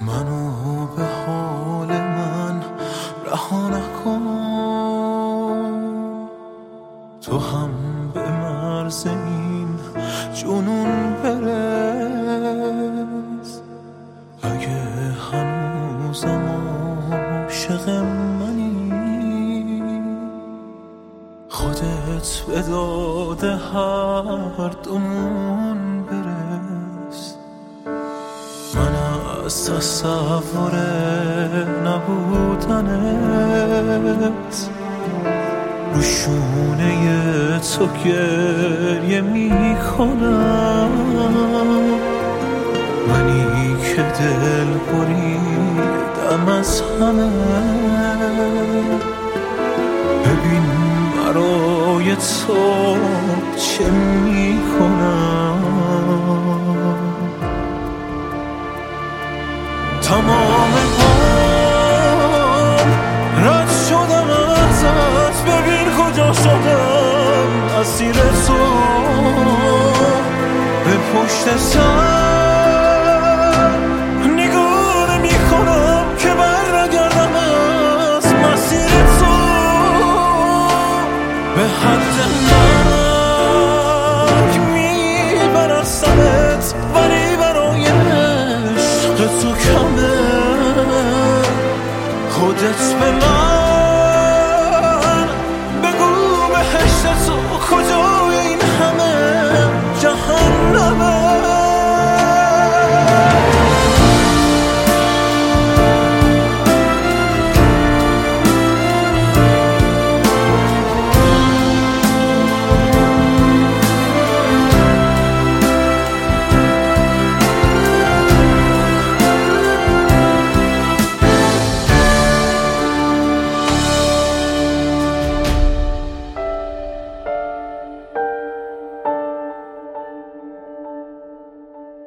منو به حال من رها نکن، تو هم به مرز این جنون برس. اگه هنوزم عاشق منی، خودت به داد هر دومون برس. من از تصور نبودنت رو شونه تو گریه می کنم، منی که دل بریدم از همه. ببین برای تو چه می کنم، تمام عمر رد شدم ازت، ببین کجا شدم اسیر تو. به پشت سر نگاه نمی کنم که برنگردم از مسیر تو. به حد مرگ میبرستمت، ولی برای عشق تو کمه. خودت به من بگو بهشت تو کجای این همه جهنمه.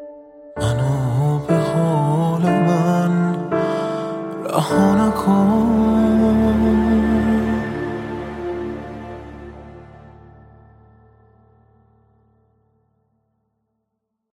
منو به حال من رها نکن،